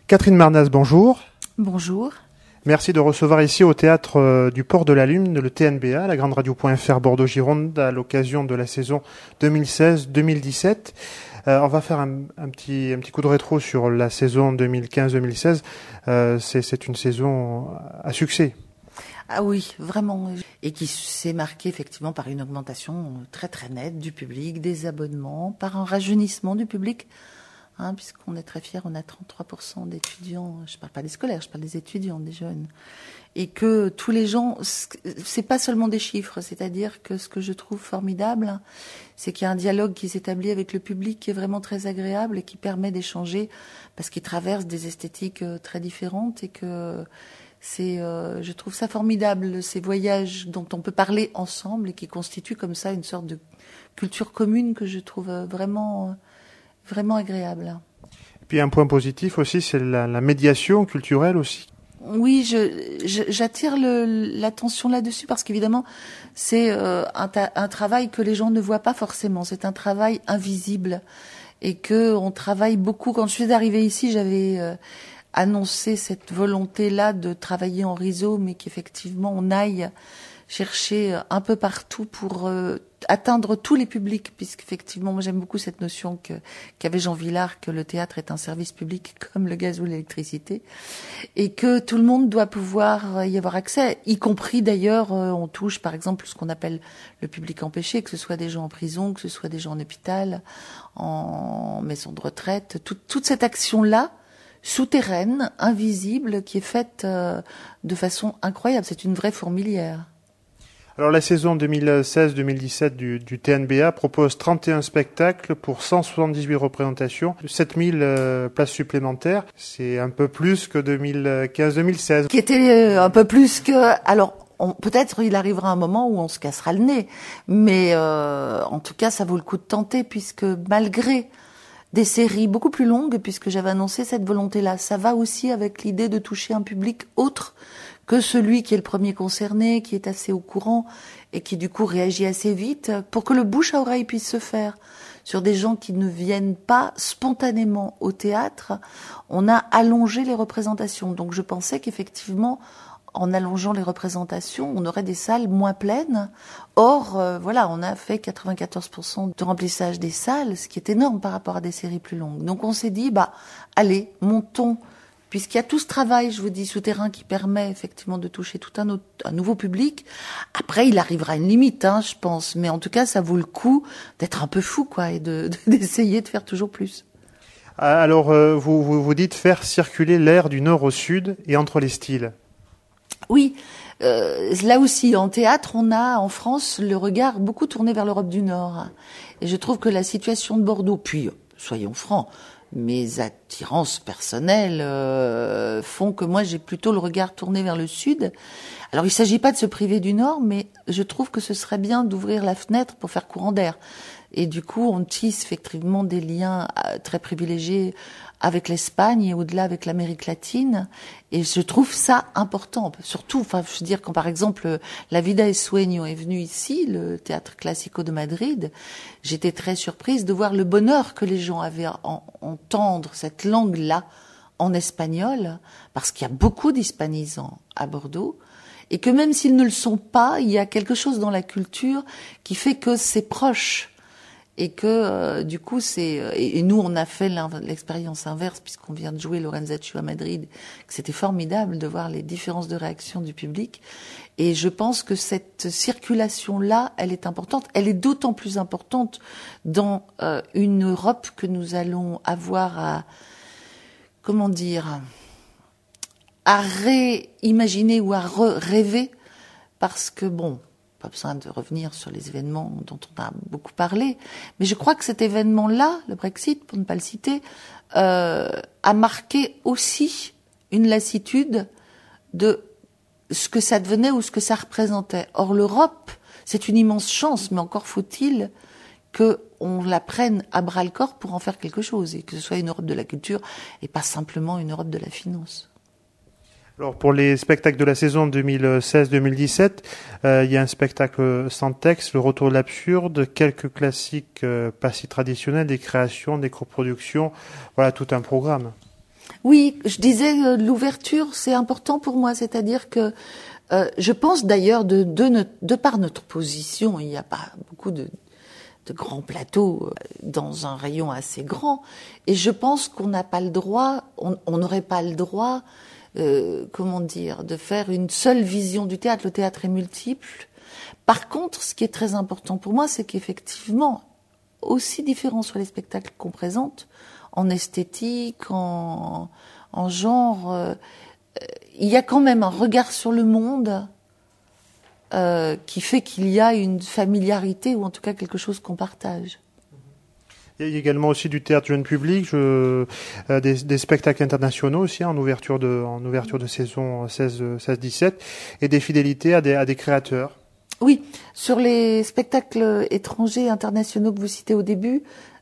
Catherine Marnas, bonjour. Bonjour. Merci de recevoir ici au Théâtre du Port de la Lune le TNBA, la Grande Radio.fr Bordeaux-Gironde, à l'occasion de la saison 2016-2017. On va faire un petit coup de rétro sur la saison 2015-2016. C'est une saison à succès. Ah oui, vraiment. Et qui s'est marquée effectivement par une augmentation très très nette du public, des abonnements, par un rajeunissement du public. Puisqu'on est très fiers, on a 33% d'étudiants, je parle pas des scolaires, je parle des étudiants, des jeunes. Et que tous les gens, c'est pas seulement des chiffres, c'est-à-dire que ce que je trouve formidable, c'est qu'il y a un dialogue qui s'établit avec le public qui est vraiment très agréable et qui permet d'échanger, parce qu'ils traversent des esthétiques très différentes et que je trouve ça formidable, ces voyages dont on peut parler ensemble et qui constituent comme ça une sorte de culture commune que je trouve vraiment agréable. Et puis un point positif aussi, c'est la médiation culturelle aussi. Oui, j'attire l'attention là-dessus parce qu'évidemment, c'est un travail que les gens ne voient pas forcément. C'est un travail invisible et que on travaille beaucoup. Quand je suis arrivée ici, j'avais annoncé cette volonté-là de travailler en réseau, mais qu'effectivement on aille chercher un peu partout pour atteindre tous les publics, puisqu'effectivement, moi j'aime beaucoup cette notion qu'avait Jean Vilar, que le théâtre est un service public comme le gaz ou l'électricité, et que tout le monde doit pouvoir y avoir accès, y compris d'ailleurs, on touche par exemple ce qu'on appelle le public empêché, que ce soit des gens en prison, que ce soit des gens en hôpital, en maison de retraite, toute cette action-là, souterraine, invisible, qui est faite de façon incroyable. C'est une vraie fourmilière. Alors la saison 2016-2017 du TNBA propose 31 spectacles pour 178 représentations, 7000 places supplémentaires. C'est un peu plus que 2015-2016. Qui était un peu plus que... Alors, peut-être il arrivera un moment où on se cassera le nez, mais en tout cas ça vaut le coup de tenter, puisque malgré des séries beaucoup plus longues, puisque j'avais annoncé cette volonté-là, ça va aussi avec l'idée de toucher un public autre que celui qui est le premier concerné, qui est assez au courant et qui du coup réagit assez vite, pour que le bouche à oreille puisse se faire sur des gens qui ne viennent pas spontanément au théâtre. On a allongé les représentations, donc je pensais qu'effectivement, en allongeant les représentations, on aurait des salles moins pleines. Or, on a fait 94% de remplissage des salles, ce qui est énorme par rapport à des séries plus longues. Donc on s'est dit, allez, montons, puisqu'il y a tout ce travail, je vous dis, souterrain qui permet effectivement de toucher tout un nouveau public. Après, il arrivera une limite, je pense. Mais en tout cas, ça vaut le coup d'être un peu fou, et d'essayer de faire toujours plus. Alors, vous dites faire circuler l'air du nord au sud et entre les styles. Oui, là aussi, en théâtre, on a en France le regard beaucoup tourné vers l'Europe du Nord. Et je trouve que la situation de Bordeaux, puis, soyons francs, mes attirances personnelles font que moi j'ai plutôt le regard tourné vers le sud. Alors il ne s'agit pas de se priver du nord, mais je trouve que ce serait bien d'ouvrir la fenêtre pour faire courant d'air. Et du coup on tisse effectivement des liens très privilégiés avec l'Espagne et au-delà avec l'Amérique latine. Et je trouve ça important. Surtout, je veux dire, quand par exemple La Vida es Sueño est venu ici, le théâtre classico de Madrid, j'étais très surprise de voir le bonheur que les gens avaient à entendre cette langue-là en espagnol, parce qu'il y a beaucoup d'hispanisants à Bordeaux, et que même s'ils ne le sont pas, il y a quelque chose dans la culture qui fait que c'est proche. Et que du coup et nous on a fait l'expérience inverse, puisqu'on vient de jouer Lorenzaccio à Madrid, que c'était formidable de voir les différences de réaction du public. Et je pense que cette circulation là, elle est importante. Elle est d'autant plus importante dans une Europe que nous allons avoir à réimaginer ou à rêver, parce que pas besoin de revenir sur les événements dont on a beaucoup parlé, mais je crois que cet événement-là, le Brexit, pour ne pas le citer, a marqué aussi une lassitude de ce que ça devenait ou ce que ça représentait. Or, l'Europe, c'est une immense chance, mais encore faut-il qu'on la prenne à bras-le-corps pour en faire quelque chose, et que ce soit une Europe de la culture et pas simplement une Europe de la finance. Alors pour les spectacles de la saison 2016-2017, il y a un spectacle sans texte, Le Retour de l'absurde, quelques classiques pas si traditionnels, des créations, des coproductions, voilà tout un programme. Oui, je disais l'ouverture, c'est important pour moi, c'est-à-dire que je pense d'ailleurs de par notre position, il n'y a pas beaucoup de grands plateaux dans un rayon assez grand, et je pense qu'on n'a pas le droit, on n'aurait pas le droit, comment dire, de faire une seule vision du théâtre. Le théâtre est multiple. Par contre, ce qui est très important pour moi, c'est qu'effectivement, aussi différents soient les spectacles qu'on présente, en esthétique, en genre, il y a quand même un regard sur le monde qui fait qu'il y a une familiarité ou en tout cas quelque chose qu'on partage. Il y a également aussi du théâtre jeune public, des spectacles internationaux aussi en ouverture de saison 16-17 et des fidélités à des créateurs. Oui, sur les spectacles étrangers et internationaux que vous citez au début,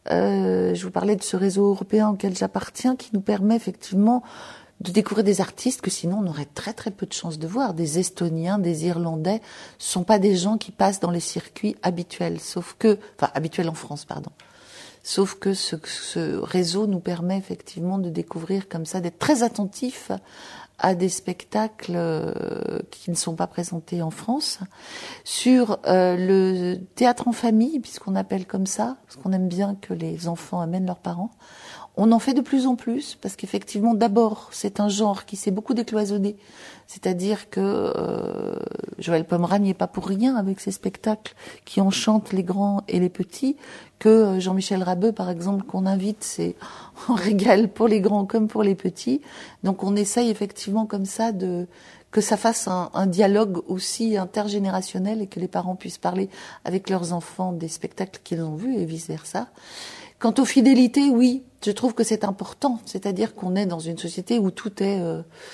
je vous parlais de ce réseau européen auquel j'appartiens qui nous permet effectivement de découvrir des artistes que sinon on aurait très très peu de chances de voir. Des Estoniens, des Irlandais, ce sont pas des gens qui passent dans les circuits habituels, habituels en France, pardon. Sauf que ce réseau nous permet effectivement de découvrir comme ça, d'être très attentifs à des spectacles qui ne sont pas présentés en France. Sur le théâtre en famille, puisqu'on appelle comme ça, parce qu'on aime bien que les enfants amènent leurs parents, on en fait de plus en plus, parce qu'effectivement, d'abord, c'est un genre qui s'est beaucoup décloisonné. C'est-à-dire que Joël Pomeray n'y est pas pour rien avec ses spectacles qui enchantent les grands et les petits, que Jean-Michel Rabeux, par exemple, qu'on invite, c'est un régal pour les grands comme pour les petits. Donc on essaye effectivement comme ça que ça fasse un dialogue aussi intergénérationnel et que les parents puissent parler avec leurs enfants des spectacles qu'ils ont vus et vice-versa. Quant aux fidélités, oui, je trouve que c'est important. C'est-à-dire qu'on est dans une société où tout est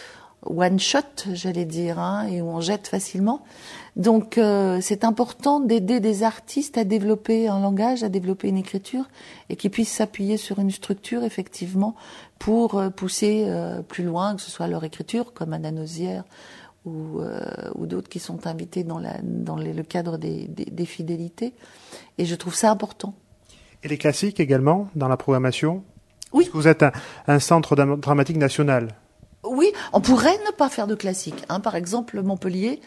one shot, j'allais dire, et où on jette facilement. Donc c'est important d'aider des artistes à développer un langage, à développer une écriture, et qu'ils puissent s'appuyer sur une structure, effectivement, pour pousser plus loin, que ce soit leur écriture, comme Anna Nozière, ou d'autres qui sont invités dans le cadre des fidélités. Et je trouve ça important. Et les classiques également, dans la programmation? Oui. Parce que vous êtes un centre dramatique national. Oui, on pourrait ne pas faire de classiques. Par exemple, Montpellier,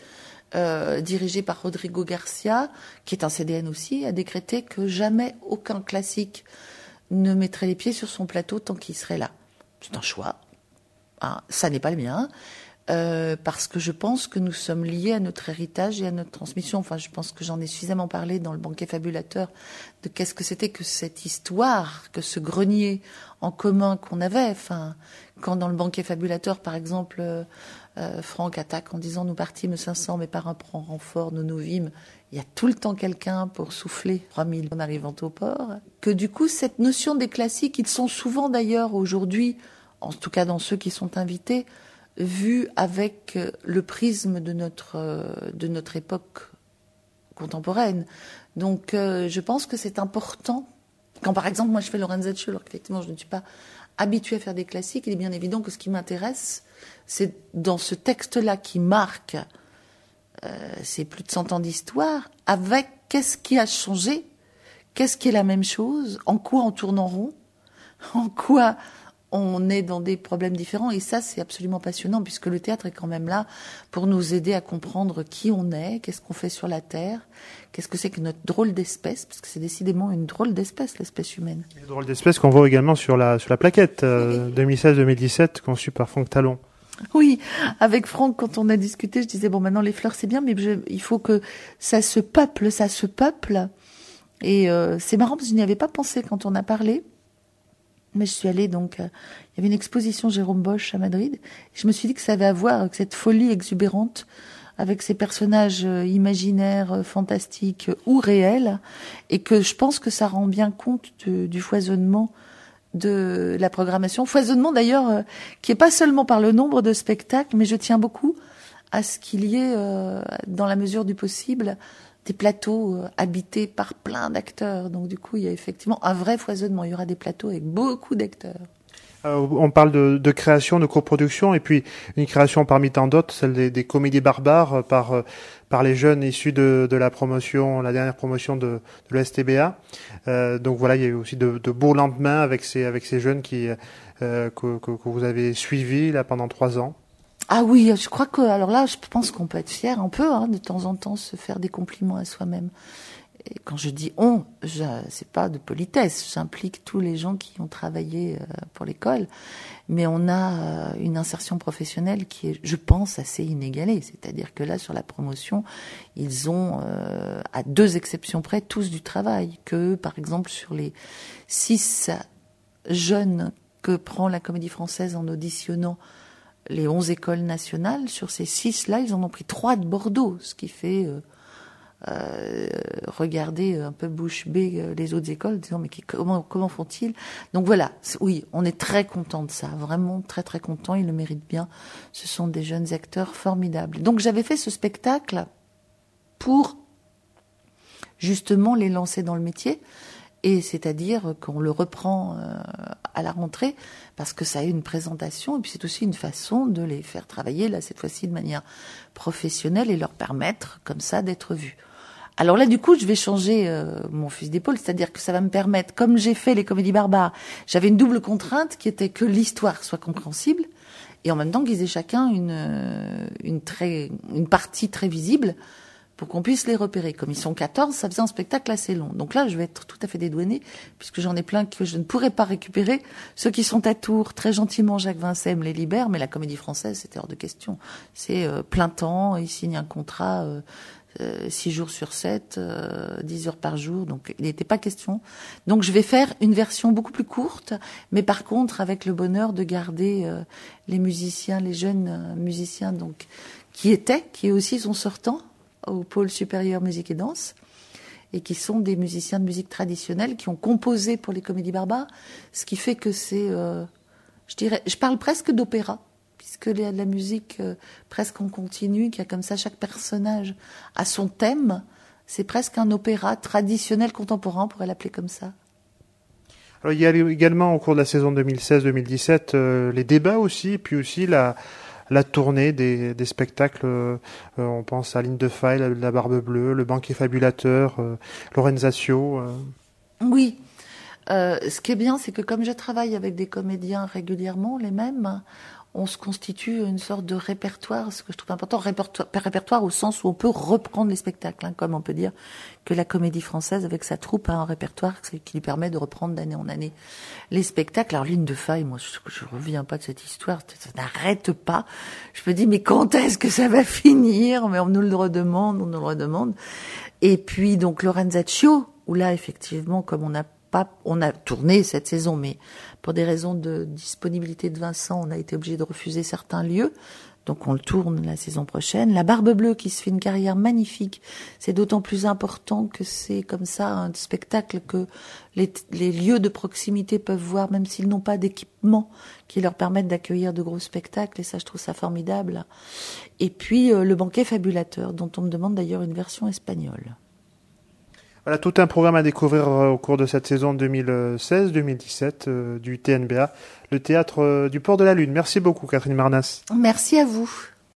dirigé par Rodrigo Garcia, qui est un CDN aussi, a décrété que jamais aucun classique ne mettrait les pieds sur son plateau tant qu'il serait là. C'est un choix. Ça n'est pas le mien. Parce que je pense que nous sommes liés à notre héritage et à notre transmission. Enfin, je pense que j'en ai suffisamment parlé dans le banquet fabulateur de qu'est-ce que c'était que cette histoire, que ce grenier en commun qu'on avait. Enfin, quand dans le banquet fabulateur, par exemple, Franck attaque en disant « Nous partîmes 500, mes parents prend renfort, nous nous vîmes », il y a tout le temps quelqu'un pour souffler 3000 en arrivant au port. Que du coup, cette notion des classiques, ils sont souvent d'ailleurs aujourd'hui, en tout cas dans ceux qui sont invités, vu avec le prisme de notre époque contemporaine. Donc je pense que c'est important. Quand par exemple moi je fais Lorenzaccio, alors qu'effectivement je ne suis pas habituée à faire des classiques, il est bien évident que ce qui m'intéresse, c'est dans ce texte-là qui marque ces plus de 100 ans d'histoire, avec qu'est-ce qui a changé, qu'est-ce qui est la même chose, en quoi on tourne en rond, en quoi on est dans des problèmes différents, et ça c'est absolument passionnant puisque le théâtre est quand même là pour nous aider à comprendre qui on est, qu'est-ce qu'on fait sur la Terre, qu'est-ce que c'est que notre drôle d'espèce, parce que c'est décidément une drôle d'espèce, l'espèce humaine. Une drôle d'espèce qu'on voit également sur la plaquette 2016-2017 conçue par Franck Talon. Oui, avec Franck, quand on a discuté, je disais bon maintenant les fleurs c'est bien, mais il faut que ça se peuple, et c'est marrant parce que je n'y avais pas pensé quand on a parlé. Mais je suis allée donc, il y avait une exposition Jérôme Bosch à Madrid. Et je me suis dit que ça avait à voir avec cette folie exubérante, avec ces personnages imaginaires, fantastiques ou réels, et que je pense que ça rend bien compte du foisonnement de la programmation. Foisonnement d'ailleurs qui est pas seulement par le nombre de spectacles, mais je tiens beaucoup à ce qu'il y ait, dans la mesure du possible, des plateaux habités par plein d'acteurs. Donc du coup, il y a effectivement un vrai foisonnement. Il y aura des plateaux avec beaucoup d'acteurs. On parle de création, de coproduction, et puis une création parmi tant d'autres, celle des comédies barbares par les jeunes issus de la dernière promotion de l'ESTBA. Donc voilà, il y a eu aussi de beaux lendemains avec ces jeunes qui que vous avez suivi là pendant 3 ans. Ah oui, je crois que, alors là, je pense qu'on peut être fier un peu, de temps en temps, se faire des compliments à soi-même. Et quand je dis on, c'est pas de politesse, j'implique tous les gens qui ont travaillé pour l'école, mais on a une insertion professionnelle qui est, je pense, assez inégalée. C'est-à-dire que là, sur la promotion, ils ont, à 2 exceptions près, tous du travail. Que, par exemple, sur les 6 jeunes que prend la Comédie Française en auditionnant les 11 écoles nationales, sur ces 6-là, ils en ont pris 3 de Bordeaux, ce qui fait regarder un peu bouche bée les autres écoles, disant mais comment font-ils? Donc voilà, oui, on est très content de ça, vraiment très très content, ils le méritent bien. Ce sont des jeunes acteurs formidables. Donc j'avais fait ce spectacle pour justement les lancer dans le métier. Et c'est-à-dire qu'on le reprend à la rentrée parce que ça a une présentation et puis c'est aussi une façon de les faire travailler, là cette fois-ci de manière professionnelle et leur permettre comme ça d'être vus. Alors là du coup je vais changer mon fusil d'épaule, c'est-à-dire que ça va me permettre, comme j'ai fait les comédies barbares, j'avais une double contrainte qui était que l'histoire soit compréhensible et en même temps qu'ils aient chacun une partie très visible pour qu'on puisse les repérer. Comme ils sont 14, ça faisait un spectacle assez long. Donc là, je vais être tout à fait dédouanée, puisque j'en ai plein que je ne pourrais pas récupérer. Ceux qui sont à Tours, très gentiment, Jacques Vincem les libère, mais la Comédie Française, c'était hors de question. C'est plein temps, ils signent un contrat 6 jours sur 7, 10 heures par jour, donc il n'était pas question. Donc je vais faire une version beaucoup plus courte, mais par contre avec le bonheur de garder les musiciens, les jeunes musiciens donc qui aussi sont sortants au pôle supérieur musique et danse, et qui sont des musiciens de musique traditionnelle qui ont composé pour les comédies barbares, ce qui fait que c'est, je parle presque d'opéra, puisque il y a de la musique presque en continu, qui a comme ça, chaque personnage a son thème, c'est presque un opéra traditionnel contemporain, on pourrait l'appeler comme ça. Alors, il y a également au cours de la saison 2016-2017 les débats aussi, et puis aussi la tournée des spectacles, on pense à Ligne de Faille, la Barbe Bleue, le Banquet Fabulateur, Lorenzaccio. Oui, ce qui est bien, c'est que comme je travaille avec des comédiens régulièrement, les mêmes, on se constitue une sorte de répertoire, ce que je trouve important, répertoire au sens où on peut reprendre les spectacles, comme on peut dire que la Comédie Française, avec sa troupe, a un répertoire qui lui permet de reprendre d'année en année les spectacles. Alors, Ligne de Faille, moi, je reviens pas de cette histoire, ça n'arrête pas. Je me dis, mais quand est-ce que ça va finir? Mais on nous le redemande. Et puis, donc, Lorenzaccio, où là, effectivement, comme on a tourné cette saison, mais pour des raisons de disponibilité de Vincent, on a été obligé de refuser certains lieux. Donc on le tourne la saison prochaine. La Barbe Bleue qui se fait une carrière magnifique. C'est d'autant plus important que c'est comme ça un spectacle que les lieux de proximité peuvent voir, même s'ils n'ont pas d'équipement qui leur permettent d'accueillir de gros spectacles. Et ça, je trouve ça formidable. Et puis le Banquet Fabulateur, dont on me demande d'ailleurs une version espagnole. Voilà, tout un programme à découvrir au cours de cette saison 2016-2017 du TNBA, le théâtre du Port de la Lune. Merci beaucoup, Catherine Marnas. Merci à vous.